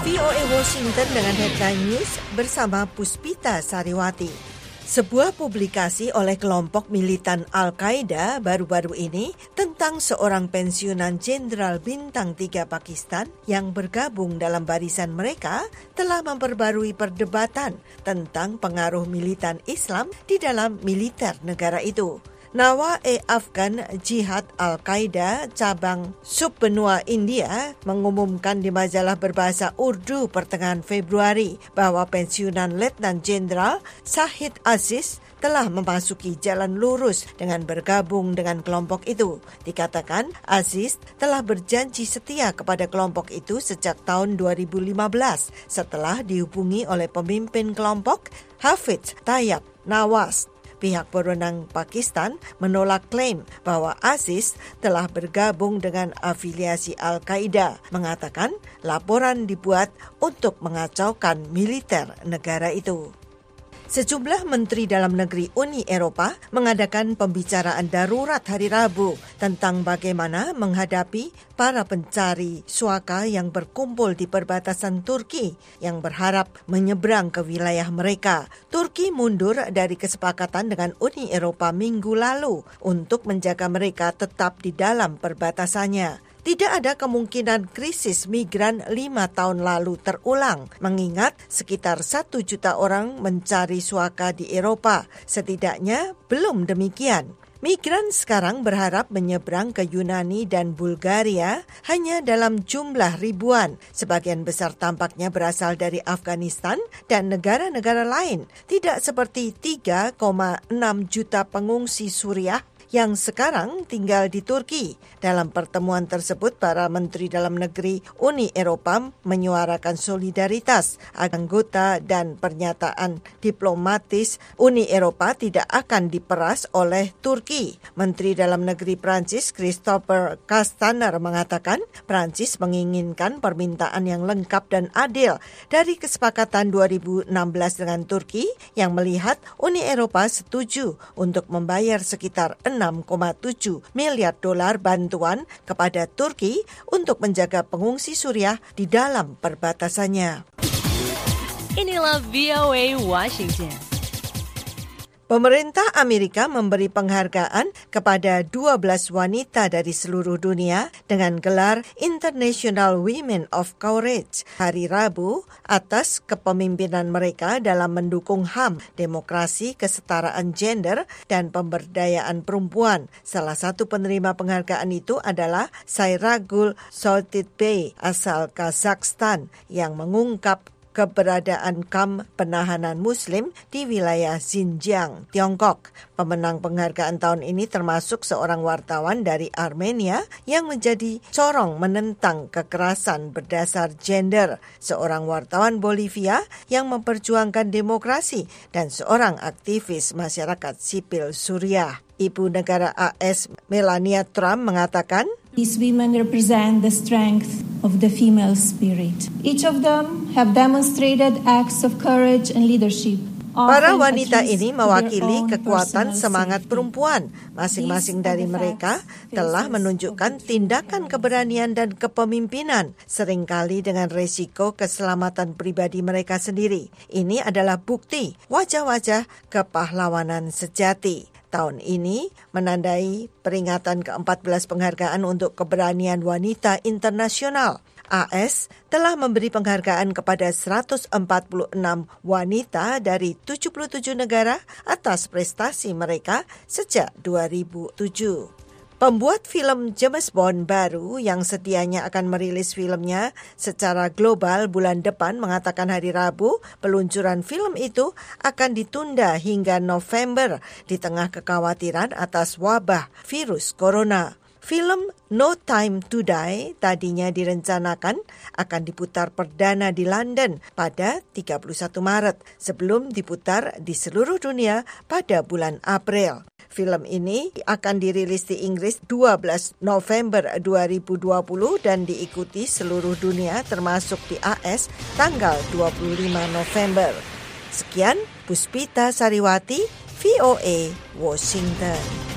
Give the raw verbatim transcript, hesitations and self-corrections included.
V O A Washington dengan Headline News bersama Puspita Sariwati. Sebuah publikasi oleh kelompok militan Al-Qaeda baru-baru ini tentang seorang pensiunan jenderal bintang tiga Pakistan yang bergabung dalam barisan mereka telah memperbarui perdebatan tentang pengaruh militan Islam di dalam militer negara itu. Nawa-e-Afghan Jihad Al-Qaeda cabang subbenua India mengumumkan di majalah berbahasa Urdu pertengahan Februari bahwa pensiunan Letnan Jenderal Shahid Aziz telah memasuki jalan lurus dengan bergabung dengan kelompok itu. Dikatakan Aziz telah berjanji setia kepada kelompok itu sejak tahun dua ribu lima belas setelah dihubungi oleh pemimpin kelompok Hafiz Tayyab Nawaz. Pihak berwenang Pakistan menolak klaim bahwa Aziz telah bergabung dengan afiliasi Al-Qaeda, mengatakan laporan dibuat untuk mengacaukan militer negara itu. Sejumlah menteri dalam negeri Uni Eropa mengadakan pembicaraan darurat hari Rabu tentang bagaimana menghadapi para pencari suaka yang berkumpul di perbatasan Turki yang berharap menyeberang ke wilayah mereka. Turki mundur dari kesepakatan dengan Uni Eropa minggu lalu untuk menjaga mereka tetap di dalam perbatasannya. Tidak ada kemungkinan krisis migran lima tahun lalu terulang, mengingat sekitar satu juta orang mencari suaka di Eropa. Setidaknya belum demikian. Migran sekarang berharap menyeberang ke Yunani dan Bulgaria hanya dalam jumlah ribuan. Sebagian besar tampaknya berasal dari Afghanistan dan negara-negara lain. Tidak seperti tiga koma enam juta pengungsi Suriah yang sekarang tinggal di Turki. Dalam pertemuan tersebut, para menteri dalam negeri Uni Eropa menyuarakan solidaritas. Anggota dan pernyataan diplomatis Uni Eropa tidak akan diperas oleh Turki. Menteri dalam negeri Prancis Christopher Castaner mengatakan Prancis menginginkan permintaan yang lengkap dan adil dari kesepakatan dua ribu enam belas dengan Turki yang melihat Uni Eropa setuju untuk membayar sekitar enam koma tujuh miliar dolar bantuan kepada Turki untuk menjaga pengungsi Suriah di dalam perbatasannya. Inilah V O A Washington. Pemerintah Amerika memberi penghargaan kepada dua belas wanita dari seluruh dunia dengan gelar International Women of Courage hari Rabu atas kepemimpinan mereka dalam mendukung H A M, demokrasi, kesetaraan gender, dan pemberdayaan perempuan. Salah satu penerima penghargaan itu adalah Sayragul Soltitbey asal Kazakhstan yang mengungkap keberadaan kamp penahanan Muslim di wilayah Xinjiang, Tiongkok. Pemenang penghargaan tahun ini termasuk seorang wartawan dari Armenia yang menjadi corong menentang kekerasan berdasar gender, seorang wartawan Bolivia yang memperjuangkan demokrasi, dan seorang aktivis masyarakat sipil Suriah. Ibu negara A S Melania Trump mengatakan, "These women represent the strength of the female spirit. Each of them have demonstrated acts of courage and leadership." Para wanita ini mewakili kekuatan semangat perempuan. Masing-masing dari mereka telah menunjukkan tindakan keberanian dan kepemimpinan, seringkali dengan resiko keselamatan pribadi mereka sendiri. Ini adalah bukti wajah-wajah kepahlawanan sejati. Tahun ini menandai peringatan keempat belas penghargaan untuk keberanian wanita internasional. A S telah memberi penghargaan kepada seratus empat puluh enam wanita dari tujuh puluh tujuh negara atas prestasi mereka sejak dua ribu tujuh. Pembuat film James Bond baru yang sedianya akan merilis filmnya secara global bulan depan mengatakan hari Rabu peluncuran film itu akan ditunda hingga November di tengah kekhawatiran atas wabah virus corona. Film No Time to Die tadinya direncanakan akan diputar perdana di London pada tiga puluh satu Maret sebelum diputar di seluruh dunia pada bulan April. Film ini akan dirilis di Inggris dua belas November dua ribu dua puluh dan diikuti seluruh dunia termasuk di A S tanggal dua puluh lima November. Sekian, Puspita Sariwati, V O A, Washington.